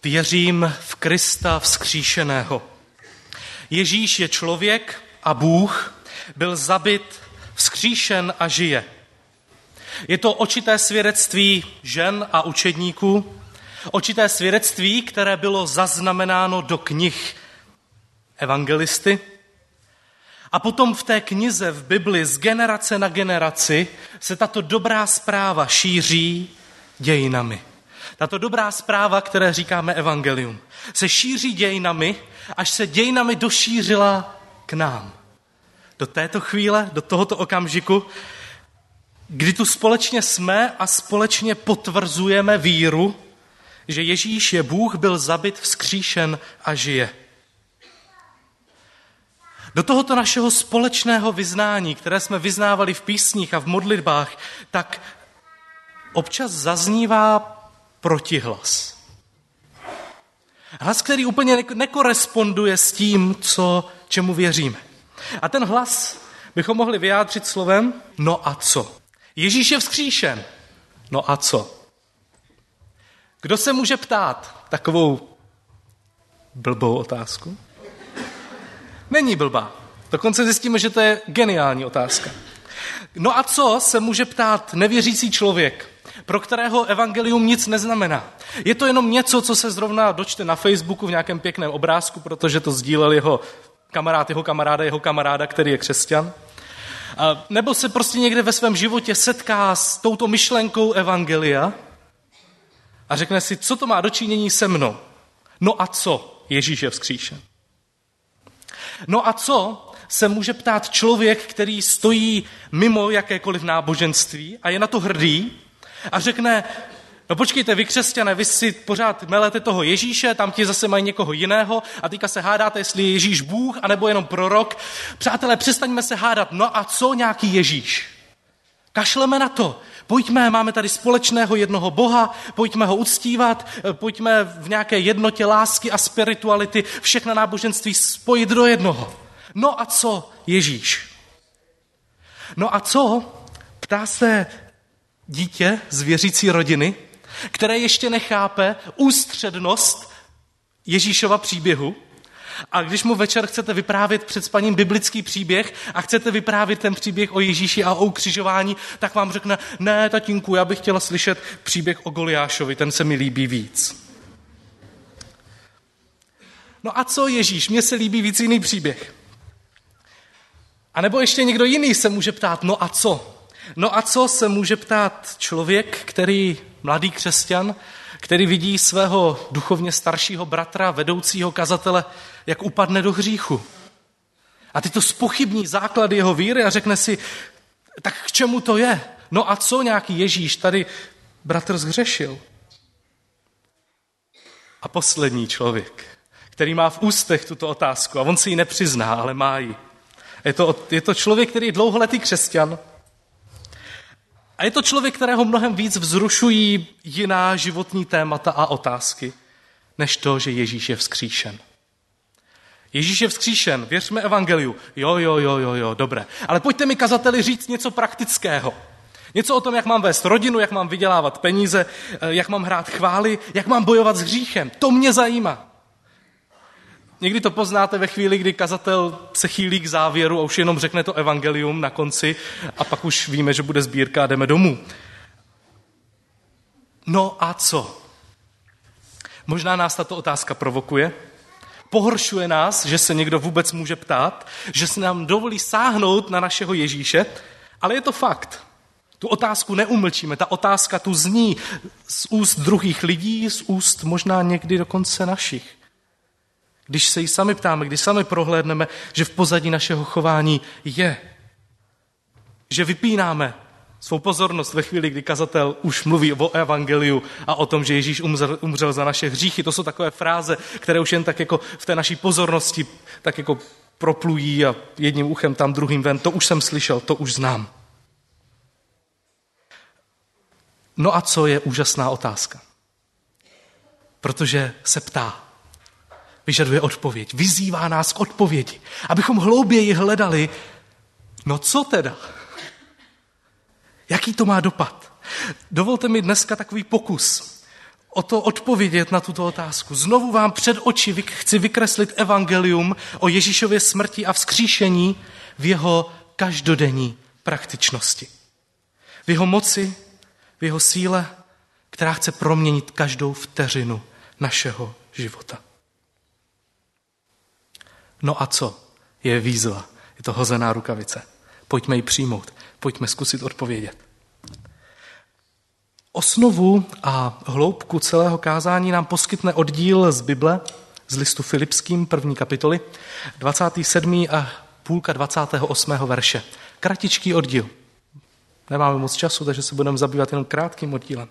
Věřím v Krista vzkříšeného. Ježíš je člověk a Bůh, byl zabit, vzkříšen a žije. Je to očité svědectví žen a učedníků, očité svědectví, které bylo zaznamenáno do knih evangelisty. A potom v té knize v Bibli z generace na generaci se tato dobrá zpráva šíří dějinami. Tato dobrá zpráva, které říkáme evangelium, se šíří dějinami, až se dějinami došířila k nám. Do této chvíle, do tohoto okamžiku, kdy tu společně jsme a společně potvrzujeme víru, že Ježíš je Bůh, byl zabit, vzkříšen a žije. Do tohoto našeho společného vyznání, které jsme vyznávali v písních a v modlitbách, tak občas zaznívá protihlas. Hlas, který úplně nekoresponduje s tím, čemu věříme. A ten hlas bychom mohli vyjádřit slovem no a co? Ježíš je vzkříšen. No a co? Kdo se může ptát takovou blbou otázku? Není blbá. Dokonce zjistíme, že to je geniální otázka. No a co se může ptát nevěřící člověk, pro kterého evangelium nic neznamená? Je to jenom něco, co se zrovna dočte na Facebooku v nějakém pěkném obrázku, protože to sdílel jeho kamaráda, který je křesťan? Nebo se prostě někde ve svém životě setká s touto myšlenkou evangelia a řekne si, co to má do činění se mnou? No a co? Ježíš je vzkříšen. No a co se může ptát člověk, který stojí mimo jakékoliv náboženství a je na to hrdý a řekne, no počkejte, vy křesťané, vy si pořád melete toho Ježíše, tam ti zase mají někoho jiného a teďka se hádáte, jestli je Ježíš Bůh, anebo jenom prorok. Přátelé, přestaňme se hádat, no a co nějaký Ježíš? Kašleme na to. Pojďme, máme tady společného jednoho Boha, pojďme ho uctívat, pojďme v nějaké jednotě lásky a spirituality všechna náboženství spojit do jednoho. No a co Ježíš? No a co? Ptá se dítě z věřící rodiny, které ještě nechápe ústřednost Ježíšova příběhu. A když mu večer chcete vyprávět před spaním biblický příběh a chcete vyprávět ten příběh o Ježíši a o ukřižování, tak vám řekne, ne, tatínku, já bych chtěla slyšet příběh o Goliášovi, ten se mi líbí víc. No a co Ježíš? Mně se líbí víc jiný příběh. A nebo ještě někdo jiný se může ptát, no a co? No a co se může ptát člověk, mladý křesťan, který vidí svého duchovně staršího bratra, vedoucího kazatele, jak upadne do hříchu. A ty to zpochybní základy jeho víry a řekne si, tak k čemu to je? No a co nějaký Ježíš, tady bratr zhřešil. A poslední člověk, který má v ústech tuto otázku, a on si ji nepřizná, ale má ji. Je to člověk, který je dlouholetý křesťan. A je to člověk, kterého mnohem víc vzrušují jiná životní témata a otázky, než to, že Ježíš je vzkříšen. Ježíš je vzkříšen, věřme evangeliu. Jo, dobré. Ale pojďte mi, kazateli, říct něco praktického. Něco o tom, jak mám vést rodinu, jak mám vydělávat peníze, jak mám hrát chvály, jak mám bojovat s hříchem. To mě zajímá. Někdy to poznáte ve chvíli, kdy kazatel se chýlí k závěru a už jenom řekne to evangelium na konci a pak už víme, že bude sbírka a jdeme domů. No a co? Možná nás tato otázka provokuje, pohoršuje nás, že se někdo vůbec může ptát, že se nám dovolí sáhnout na našeho Ježíše, ale je to fakt. Tu otázku neumlčíme, ta otázka tu zní z úst druhých lidí, z úst možná někdy dokonce našich. Když se jí sami ptáme, když sami prohlédneme, že v pozadí našeho chování je, že vypínáme svou pozornost ve chvíli, kdy kazatel už mluví o evangeliu a o tom, že Ježíš umřel za naše hříchy. To jsou takové fráze, které už jen tak jako v té naší pozornosti tak jako proplují a jedním uchem tam, druhým ven. To už jsem slyšel, to už znám. No a co je úžasná otázka? Protože se ptá. Vyžaduje odpověď, vyzývá nás k odpovědi, abychom hlouběji hledali, no co teda? Jaký to má dopad? Dovolte mi dneska takový pokus o to odpovědět na tuto otázku. Znovu vám před oči chci vykreslit evangelium o Ježíšově smrti a vzkříšení v jeho každodenní praktičnosti. V jeho moci, v jeho síle, která chce proměnit každou vteřinu našeho života. No a co? Je výzva. Je to hozená rukavice. Pojďme ji přijmout. Pojďme zkusit odpovědět. Osnovu a hloubku celého kázání nám poskytne oddíl z Bible, z listu Filipským, 1. kapitoly, 27. a půlka 28. verše. Kratičký oddíl. Nemáme moc času, takže se budeme zabývat jenom krátkým oddílem.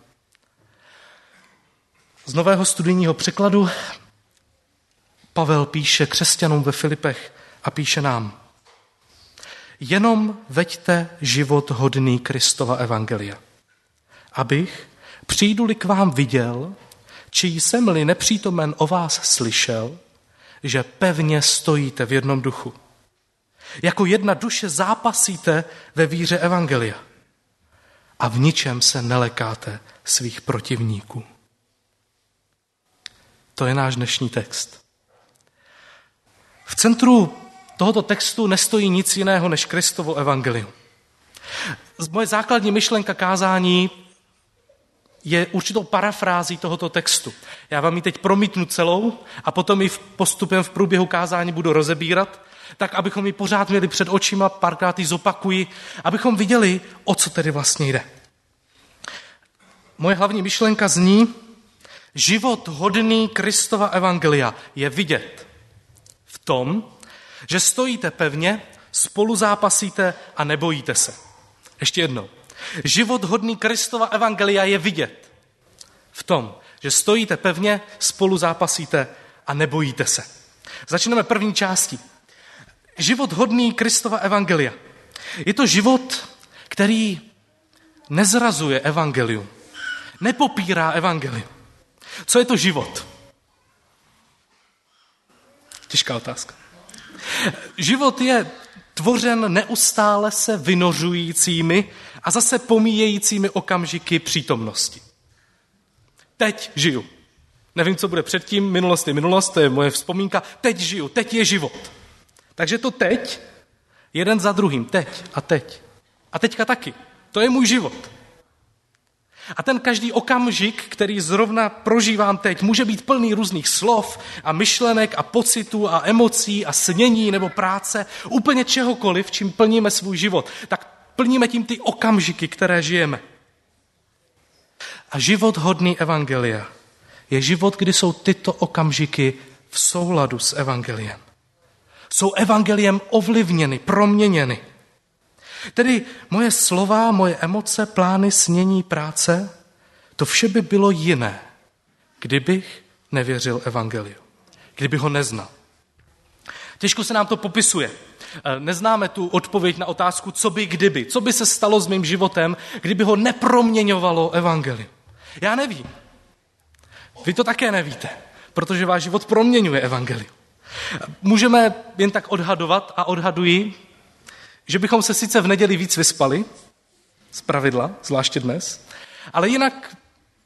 Z nového studijního překladu Pavel píše křesťanům ve Filipech a píše nám: Jenom veďte život hodný Kristova evangelia, abych, přijdu-li k vám, viděl, či jsem-li nepřítomen o vás slyšel, že pevně stojíte v jednom duchu. Jako jedna duše zápasíte ve víře evangelia a v ničem se nelekáte svých protivníků. To je náš dnešní text. V centru tohoto textu nestojí nic jiného než Kristovo evangelium. Moje základní myšlenka kázání je určitou parafrází tohoto textu. Já vám ji teď promítnu celou a potom ji postupem v průběhu kázání budu rozebírat, tak abychom ji pořád měli před očima, párkrát ji zopakuji, abychom viděli, o co tedy vlastně jde. Moje hlavní myšlenka zní: život hodný Kristova evangelia je vidět v tom, že stojíte pevně, spolu zápasíte a nebojíte se. Ještě jednou. Život hodný Kristova evangelia je vidět v tom, že stojíte pevně, spolu zápasíte a nebojíte se. Začneme první částí. Život hodný Kristova evangelia. Je to život, který nezrazuje evangelium, nepopírá evangelium. Co je to život? Těžká otázka. Život je tvořen neustále se vynořujícími a zase pomíjejícími okamžiky přítomnosti. Teď žiju. Nevím, co bude předtím, minulost je minulost, to je moje vzpomínka. Teď žiju, teď je život. Takže to teď, jeden za druhým, teď a teď. A teďka taky. To je můj život. A ten každý okamžik, který zrovna prožívám teď, může být plný různých slov a myšlenek a pocitů a emocí a snění nebo práce, úplně čehokoliv, čím plníme svůj život. Tak plníme tím ty okamžiky, které žijeme. A život hodný evangelia je život, kdy jsou tyto okamžiky v souladu s evangeliem. Jsou evangeliem ovlivněny, proměněny. Tedy moje slova, moje emoce, plány, snění, práce, to vše by bylo jiné, kdybych nevěřil evangeliu, kdybych ho neznal. Těžko se nám to popisuje. Neznáme tu odpověď na otázku, co by kdyby, co by se stalo s mým životem, kdyby ho neproměňovalo evangelium. Já nevím. Vy to také nevíte, protože váš život proměňuje evangelium. Můžeme jen tak odhadovat a odhaduji, že bychom se sice v neděli víc vyspali, z pravidla, zvláště dnes, ale jinak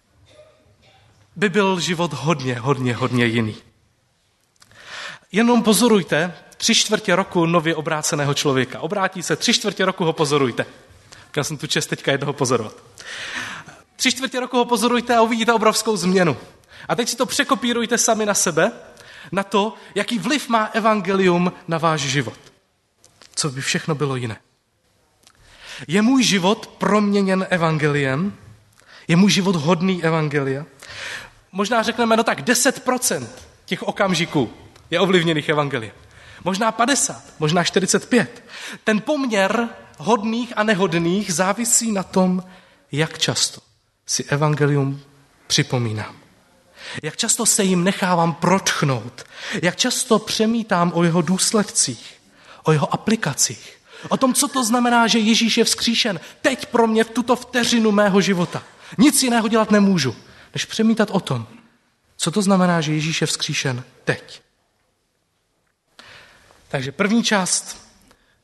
by byl život hodně jiný. Jenom pozorujte 3/4 roku nově obráceného člověka. Obrátí se, 3/4 roku ho pozorujte. Měl jsem tu čest teďka jednoho pozorovat. 3/4 roku ho pozorujte a uvidíte obrovskou změnu. A teď si to překopírujte sami na sebe, na to, jaký vliv má evangelium na váš život. Co by všechno bylo jiné. Je můj život proměněn evangeliem? Je můj život hodný evangelia? Možná řekneme, no tak 10% těch okamžiků je ovlivněných evangeliem. Možná 50, možná 45. Ten poměr hodných a nehodných závisí na tom, jak často si evangelium připomínám. Jak často se jim nechávám protchnout. Jak často přemítám o jeho důsledcích, o jeho aplikacích. O tom, co to znamená, že Ježíš je vzkříšen teď pro mě v tuto vteřinu mého života. Nic jiného dělat nemůžu, než přemítat o tom, co to znamená, že Ježíš je vzkříšen teď. Takže první část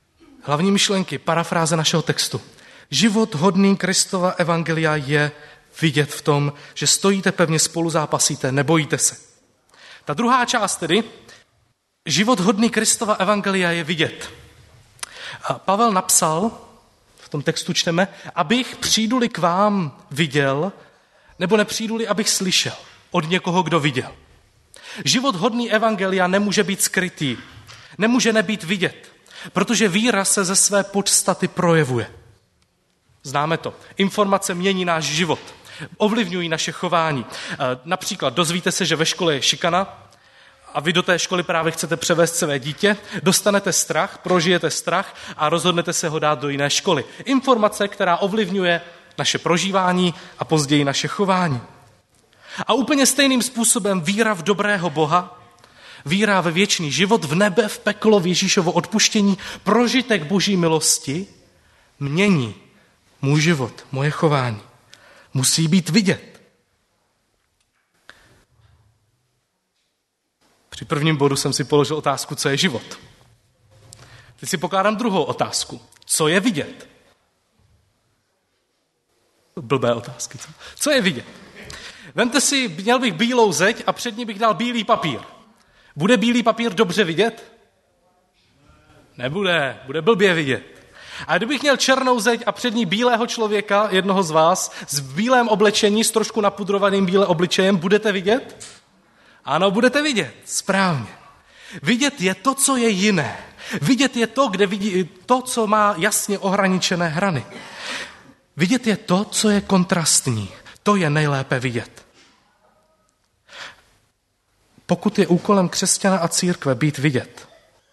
hlavní myšlenky, parafráze našeho textu. Život hodný Kristova evangelia je vidět v tom, že stojíte pevně, spolu zápasíte, nebojíte se. Ta druhá část tedy, život hodný Kristova evangelia je vidět. A Pavel napsal, v tom textu čteme, abych přijdu-li k vám viděl, nebo nepřijdu-li, abych slyšel od někoho, kdo viděl. Život hodný evangelia nemůže být skrytý, nemůže nebýt vidět, protože víra se ze své podstaty projevuje. Známe to. Informace mění náš život, ovlivňují naše chování. Například dozvíte se, že ve škole je šikana a vy do té školy právě chcete převést své dítě, dostanete strach, prožijete strach a rozhodnete se ho dát do jiné školy. Informace, která ovlivňuje naše prožívání a později naše chování. A úplně stejným způsobem víra v dobrého Boha, víra ve věčný život, v nebe, v peklo, v Ježíšovo odpuštění, prožitek Boží milosti mění můj život, moje chování. Musí být vidět. Při prvním bodu jsem si položil otázku, co je život. Teď si pokládám druhou otázku. Co je vidět? Blbé otázky. Co je vidět? Vemte si, měl bych bílou zeď a před ní bych dal bílý papír. Bude bílý papír dobře vidět? Nebude, bude blbě vidět. A kdybych měl černou zeď a před ní bílého člověka, jednoho z vás, s bílém oblečení, s trošku napudrovaným bílé obličejem, budete vidět? Ano, budete vidět, správně. Vidět je to, co je jiné. Vidět je to, kde vidí to, co má jasně ohraničené hrany. Vidět je to, co je kontrastní. To je nejlépe vidět. Pokud je úkolem křesťana a církve být vidět,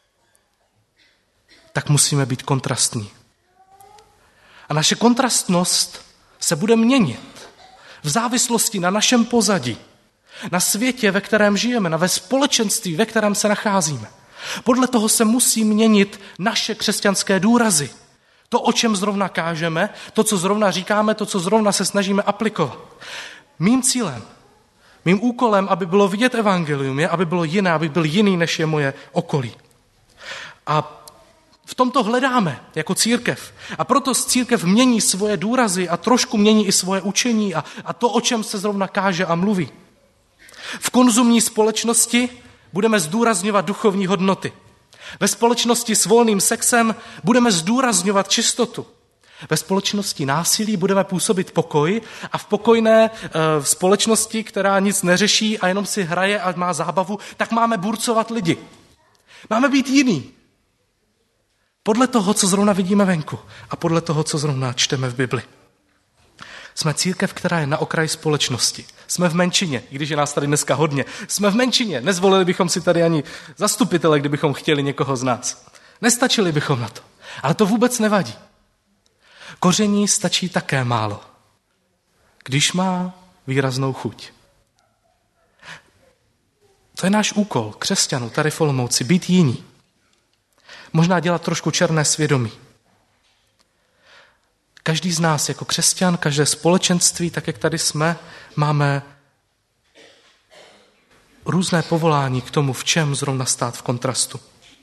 tak musíme být kontrastní. A naše kontrastnost se bude měnit v závislosti na našem pozadí, na světě, ve kterém žijeme, ve společenství, ve kterém se nacházíme. Podle toho se musí měnit naše křesťanské důrazy. To, o čem zrovna kážeme, to, co zrovna říkáme, to, co zrovna se snažíme aplikovat. Mým cílem, mým úkolem, aby bylo vidět evangelium, je, aby bylo jiné, aby byl jiný, než je moje okolí. A v tomto hledáme jako církev. A proto církev mění svoje důrazy a trošku mění i svoje učení a to, o čem se zrovna káže a mluví. V konzumní společnosti budeme zdůrazňovat duchovní hodnoty. Ve společnosti s volným sexem budeme zdůrazňovat čistotu. Ve společnosti násilí budeme působit pokoj a v pokojné společnosti, která nic neřeší a jenom si hraje a má zábavu, tak máme burcovat lidi. Máme být jiný. Podle toho, co zrovna vidíme venku a podle toho, co zrovna čteme v Bibli. Jsme církev, která je na okraji společnosti. Jsme v menšině, i když je nás tady dneska hodně. Jsme v menšině, nezvolili bychom si tady ani zastupitele, kdybychom chtěli někoho z nás. Nestačili bychom na to. Ale to vůbec nevadí. Koření stačí také málo, když má výraznou chuť. To je náš úkol, křesťanů, tady v Olomouci, být jiní. Možná dělat trošku černé svědomí. Každý z nás jako křesťan, každé společenství, tak jak tady jsme, máme různé povolání k tomu, v čem zrovna stát v kontrastu.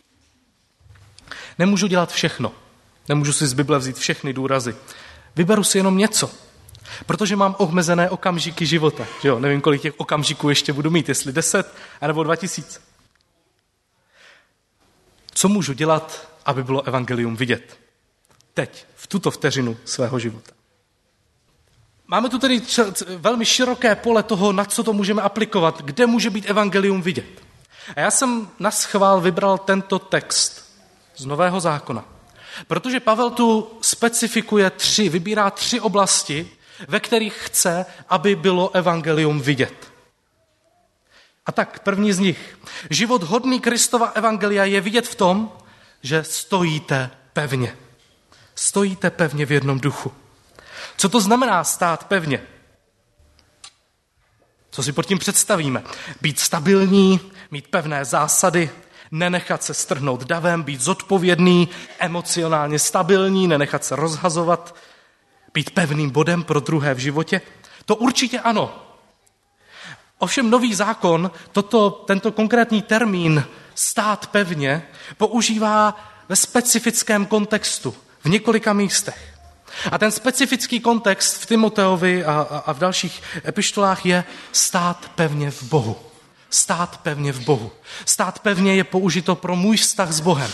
Nemůžu dělat všechno. Nemůžu si z Bible vzít všechny důrazy. Vyberu si jenom něco, protože mám omezené okamžiky života. Že jo? Nevím, kolik těch okamžiků ještě budu mít, jestli 10 anebo 2000. Co můžu dělat, aby bylo evangelium vidět? Teď, v tuto vteřinu svého života. Máme tu tedy velmi široké pole toho, na co to můžeme aplikovat, kde může být evangelium vidět. A já jsem na schvál vybral tento text z Nového zákona, protože Pavel tu specifikuje vybírá 3 oblasti, ve kterých chce, aby bylo evangelium vidět. A tak, první z nich. Život hodný Kristova evangelia je vidět v tom, že stojíte pevně. Stojíte pevně v jednom duchu. Co to znamená stát pevně? Co si pod tím představíme? Být stabilní, mít pevné zásady, nenechat se strhnout davem, být zodpovědný, emocionálně stabilní, nenechat se rozhazovat, být pevným bodem pro druhé v životě? To určitě ano. Ovšem Nový zákon tento konkrétní termín stát pevně používá ve specifickém kontextu, v několika místech. A ten specifický kontext v Timoteovi a v dalších epištolách je stát pevně v Bohu. Stát pevně v Bohu. Stát pevně je použito pro můj vztah s Bohem.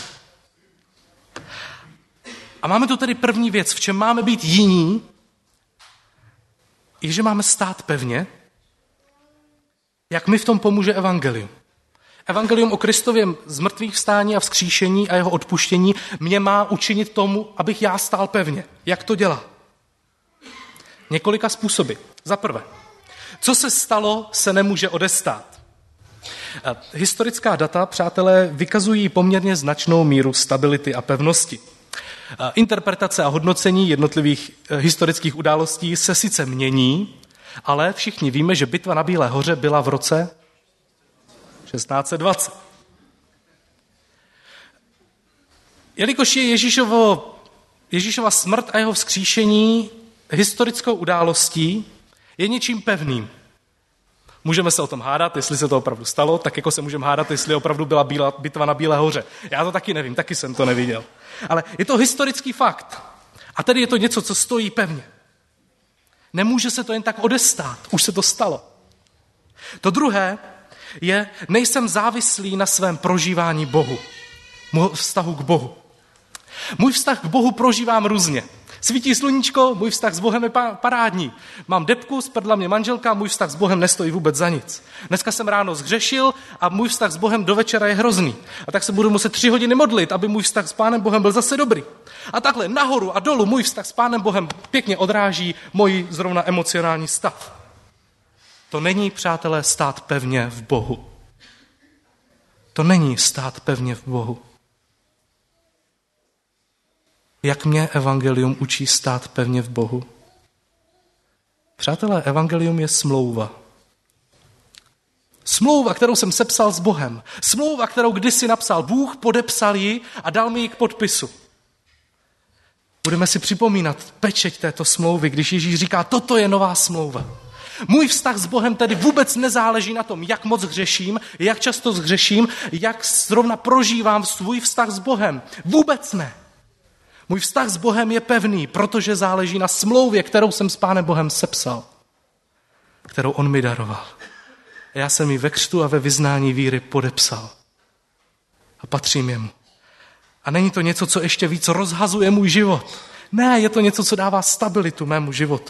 A máme tu tedy první věc, v čem máme být jiní, je, že máme stát pevně. Jak mi v tom pomůže evangelium? Evangelium o Kristově zmrtvých vstání a vzkříšení a jeho odpuštění mě má učinit tomu, abych já stál pevně. Jak to dělá? Několika způsoby. Za prvé, co se stalo, se nemůže odestát. Historická data, přátelé, vykazují poměrně značnou míru stability a pevnosti. Interpretace a hodnocení jednotlivých historických událostí se sice mění, ale všichni víme, že bitva na Bílé hoře byla v roce 1620. Jelikož je Ježíšova smrt a jeho vzkříšení historickou událostí, je něčím pevným. Můžeme se o tom hádat, jestli se to opravdu stalo, tak jako se můžeme hádat, jestli opravdu byla bitva na Bílé hoře. Já to taky nevím, taky jsem to neviděl. Ale je to historický fakt. A tedy je to něco, co stojí pevně. Nemůže se to jen tak odestát, už se to stalo. To druhé je, nejsem závislý na svém prožívání Bohu. Můj vztahu k Bohu. Můj vztah k Bohu prožívám různě. Svítí sluníčko, můj vztah s Bohem je parádní. Mám depku, sprdla mě manželka, můj vztah s Bohem nestojí vůbec za nic. Dneska jsem ráno zhřešil a můj vztah s Bohem do večera je hrozný. A tak se budu muset 3 hodiny modlit, aby můj vztah s Pánem Bohem byl zase dobrý. A takhle nahoru a dolů můj vztah s Pánem Bohem pěkně odráží můj zrovna emocionální stav. To není, přátelé, stát pevně v Bohu. To není stát pevně v Bohu. Jak mě evangelium učí stát pevně v Bohu? Přátelé, evangelium je smlouva. Smlouva, kterou jsem sepsal s Bohem. Smlouva, kterou kdysi napsal Bůh, podepsal ji a dal mi ji k podpisu. Budeme si připomínat pečeť této smlouvy, když Ježíš říká, toto je nová smlouva. Můj vztah s Bohem tedy vůbec nezáleží na tom, jak moc hřeším, jak často zhřeším, jak zrovna prožívám svůj vztah s Bohem. Vůbec ne. Můj vztah s Bohem je pevný, protože záleží na smlouvě, kterou jsem s Pánem Bohem sepsal, kterou on mi daroval. A já jsem ji ve křtu a ve vyznání víry podepsal. A patřím jemu. A není to něco, co ještě víc rozhazuje můj život. Ne, je to něco, co dává stabilitu mému životu.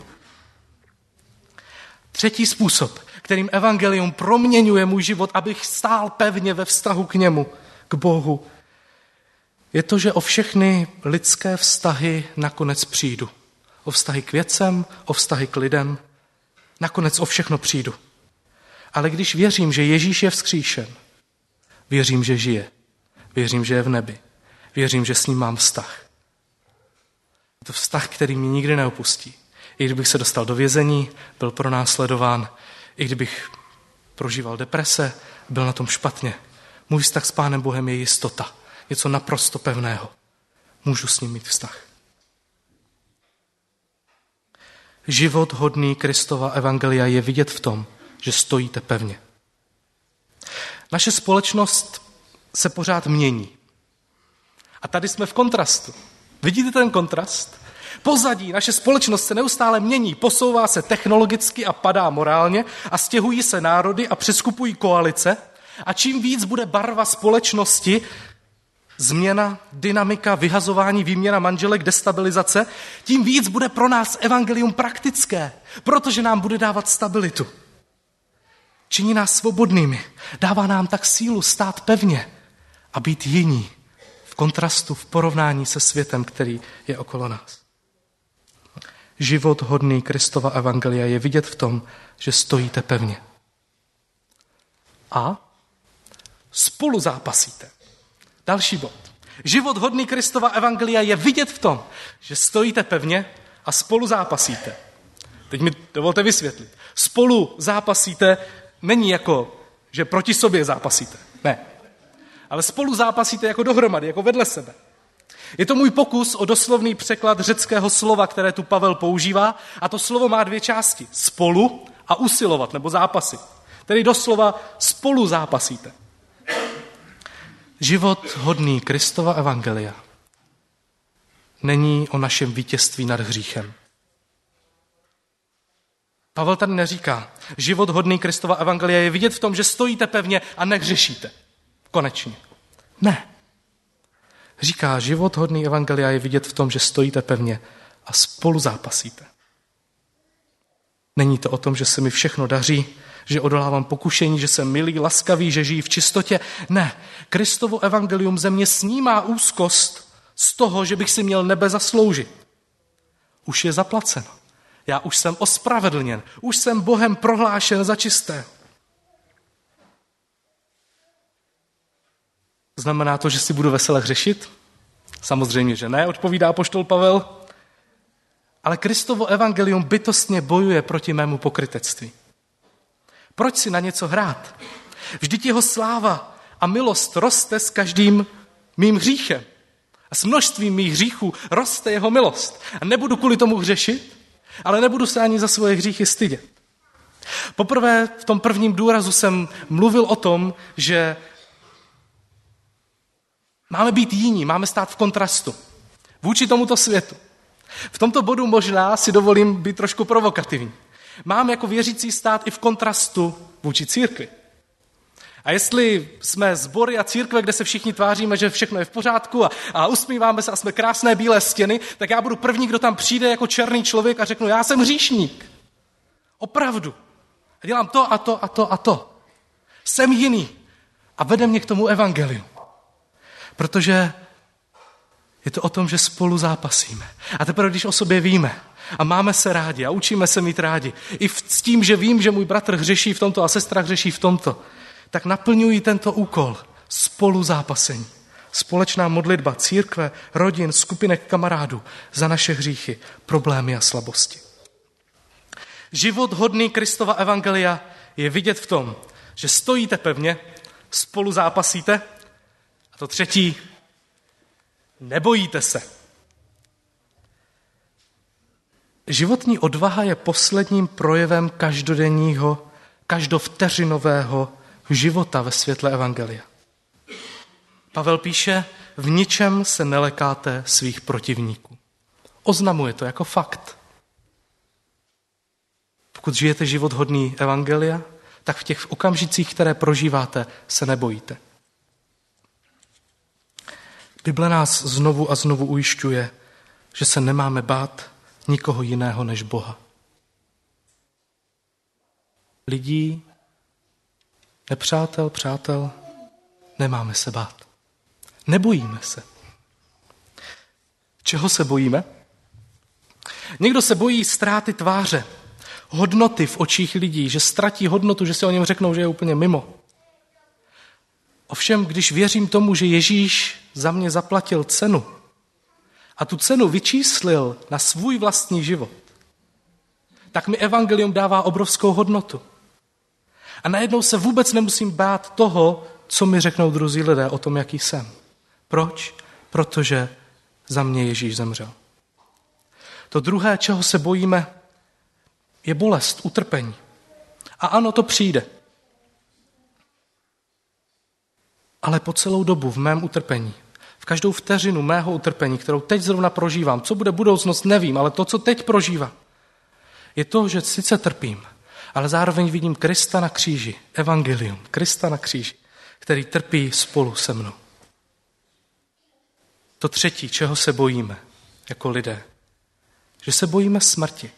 Třetí způsob, kterým evangelium proměňuje můj život, abych stál pevně ve vztahu k němu, k Bohu, je to, že o všechny lidské vztahy nakonec přijdu. O vztahy k věcem, o vztahy k lidem, nakonec o všechno přijdu. Ale když věřím, že Ježíš je vzkříšen, věřím, že žije, věřím, že je v nebi, věřím, že s ním mám vztah. Je to vztah, který mě nikdy neopustí. I kdybych se dostal do vězení, byl pronásledován, i kdybych prožíval deprese, byl na tom špatně. Můj vztah s Pánem Bohem je jistota. Něco naprosto pevného. Můžu s ním mít vztah. Život hodný Kristova evangelia je vidět v tom, že stojíte pevně. Naše společnost se pořád mění. A tady jsme v kontrastu. Vidíte ten kontrast? Pozadí naše společnost se neustále mění, posouvá se technologicky a padá morálně a stěhují se národy a přeskupují koalice. A čím víc bude barva společnosti, změna, dynamika, vyhazování, výměna manželek, destabilizace, tím víc bude pro nás evangelium praktické, protože nám bude dávat stabilitu. Činí nás svobodnými, dává nám tak sílu stát pevně a být jiní v kontrastu, v porovnání se světem, který je okolo nás. Život hodný Kristova evangelia je vidět v tom, že stojíte pevně. A spolu zápasíte. Další bod. Život hodný Kristova evangelia je vidět v tom, že stojíte pevně a spolu zápasíte. Teď mi dovolte vysvětlit. Spolu zápasíte není jako, že proti sobě zápasíte. Ne. Ale spolu zápasíte jako dohromady, jako vedle sebe. Je to můj pokus o doslovný překlad řeckého slova, které tu Pavel používá, a to slovo má 2 části. Spolu a usilovat, nebo zápasit. Tedy doslova spolu zápasíte. Život hodný Kristova evangelia není o našem vítězství nad hříchem. Pavel tady neříká, život hodný Kristova evangelia je vidět v tom, že stojíte pevně a nehřešíte. Konečně. Ne. Říká, život hodný evangelia je vidět v tom, že stojíte pevně a spolu zápasíte. Není to o tom, že se mi všechno daří, že odolávám pokušení, že jsem milý, laskavý, že žijí v čistotě. Ne, Kristovo evangelium ze mě snímá úzkost z toho, že bych si měl nebe zasloužit. Už je zaplaceno. Já už jsem ospravedlněn. Už jsem Bohem prohlášen za čisté. Znamená to, že si budu vesele hřešit? Samozřejmě, že ne, odpovídá apoštol Pavel. Ale Kristovo evangelium bytostně bojuje proti mému pokrytectví. Proč si na něco hrát? Vždyť jeho sláva a milost roste s každým mým hříchem. A s množstvím mých hříchů roste jeho milost. A nebudu kvůli tomu hřešit, ale nebudu se ani za svoje hříchy stydět. Poprvé v tom prvním důrazu jsem mluvil o tom, že máme být jiní, máme stát v kontrastu vůči tomuto světu. V tomto bodu možná si dovolím být trošku provokativní. Mám jako věřící stát i v kontrastu vůči církvi. A jestli jsme sbory a církve, kde se všichni tváříme, že všechno je v pořádku a usmíváme se a jsme krásné bílé stěny, tak já budu první, kdo tam přijde jako černý člověk a řeknu, já jsem hříšník. Opravdu. A dělám to a to a to a to. Jsem jiný. A vede mě k tomu evangeliu. Protože je to o tom, že spolu zápasíme. A teprve, když o sobě víme a máme se rádi a učíme se mít rádi, i s tím, že vím, že můj bratr hřeší v tomto a sestra hřeší v tomto, tak naplňují tento úkol spolu zápasení. Společná modlitba církve, rodin, skupinek kamarádů za naše hříchy, problémy a slabosti. Život hodný Kristova evangelia je vidět v tom, že stojíte pevně, spolu zápasíte. A to třetí, nebojíte se. Životní odvaha je posledním projevem každodenního, každovteřinového života ve světle evangelia. Pavel píše, v ničem se nelekáte svých protivníků. Oznamuje to jako fakt. Pokud žijete život hodný evangelia, tak v těch okamžicích, které prožíváte, se nebojíte. Bible nás znovu a znovu ujišťuje, že se nemáme bát nikoho jiného než Boha. Lidí, nepřátel, přátel, nemáme se bát. Nebojíme se. Čeho se bojíme? Někdo se bojí ztráty tváře, hodnoty v očích lidí, že ztratí hodnotu, že si o něm řeknou, že je úplně mimo. Ovšem, když věřím tomu, že Ježíš za mě zaplatil cenu a tu cenu vyčíslil na svůj vlastní život, tak mi evangelium dává obrovskou hodnotu. A najednou se vůbec nemusím bát toho, co mi řeknou druzí lidé o tom, jaký jsem. Proč? Protože za mě Ježíš zemřel. To druhé, čeho se bojíme, je bolest, utrpení. A ano, to přijde. Ale po celou dobu v mém utrpení, v každou vteřinu mého utrpení, kterou teď zrovna prožívám, co bude budoucnost, nevím, ale to, co teď prožívám, je to, že sice trpím, ale zároveň vidím Krista na kříži, evangelium, Krista na kříži, který trpí spolu se mnou. To třetí, čeho se bojíme jako lidé, že se bojíme smrti.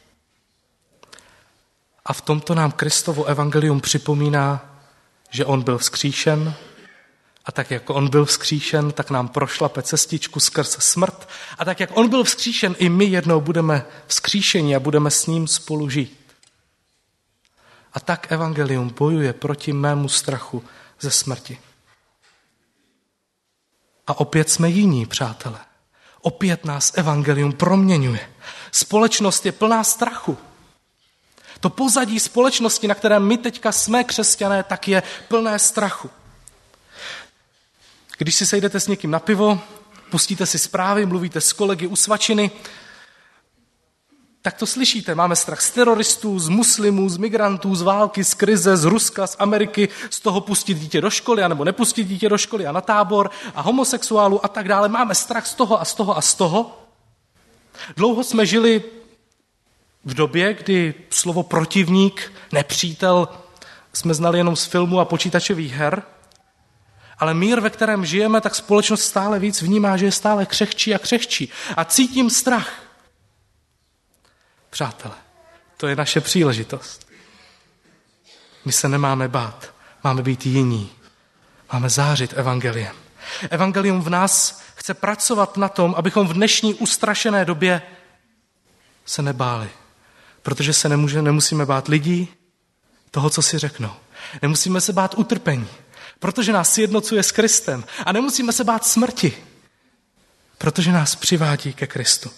A v tomto nám Kristovo evangelium připomíná, že on byl vzkříšen a tak, jak on byl vzkříšen, tak nám prošlape cestičku skrz smrt a tak, jak on byl vzkříšen, i my jednou budeme vzkříšeni a budeme s ním spolu žít. A tak evangelium bojuje proti mému strachu ze smrti. A opět jsme jiní, přátelé. Opět nás evangelium proměňuje. Společnost je plná strachu. To pozadí společnosti, na kterém my teďka jsme křesťané, tak je plné strachu. Když si sejdete s někým na pivo, pustíte si zprávy, mluvíte s kolegy u svačiny, tak to slyšíte. Máme strach z teroristů, z muslimů, z migrantů, z války, z krize, z Ruska, z Ameriky, z toho pustit dítě do školy, anebo nepustit dítě do školy a na tábor a homosexuálů a tak dále. Máme strach z toho a z toho a z toho. Dlouho jsme žili v době, kdy slovo protivník, nepřítel jsme znali jenom z filmu a počítačových her, ale mír, ve kterém žijeme, tak společnost stále víc vnímá, že je stále křehčí a křehčí. A cítím strach. Přátelé, to je naše příležitost. My se nemáme bát, máme být jiní. Máme zářit evangeliem. Evangelium v nás chce pracovat na tom, abychom v dnešní ustrašené době se nebáli. Protože se nemusíme bát lidí, toho, co si řeknou. Nemusíme se bát utrpení, protože nás sjednocuje s Kristem. A nemusíme se bát smrti, protože nás přivádí ke Kristu.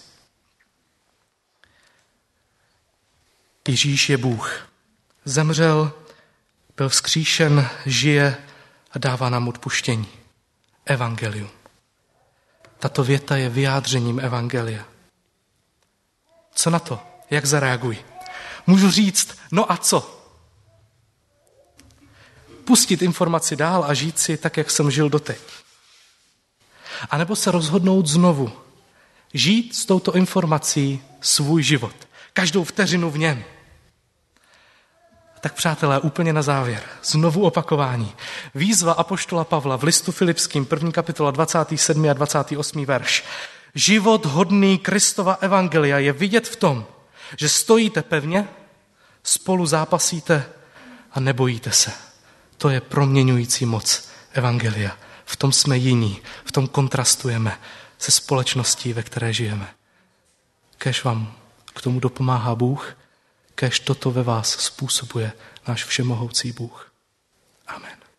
Ježíš je Bůh. Zemřel, byl vzkříšen, žije a dává nám odpuštění. Evangelium. Tato věta je vyjádřením evangelia. Co na to? Jak zareaguji? Můžu říct, no a co? Pustit informaci dál a žít si tak, jak jsem žil doteď. A nebo se rozhodnout znovu. Žít s touto informací svůj život. Každou vteřinu v něm. Tak přátelé, úplně na závěr. Znovu opakování. Výzva apoštola Pavla v listu Filipským, 1. kapitola 27. a 28. verš. Život hodný Kristova evangelia je vidět v tom, že stojíte pevně, spolu zápasíte a nebojíte se. To je proměňující moc evangelia. V tom jsme jiní, v tom kontrastujeme se společností, ve které žijeme. Kéž vám k tomu dopomáhá Bůh, kéž toto ve vás způsobuje náš všemohoucí Bůh. Amen.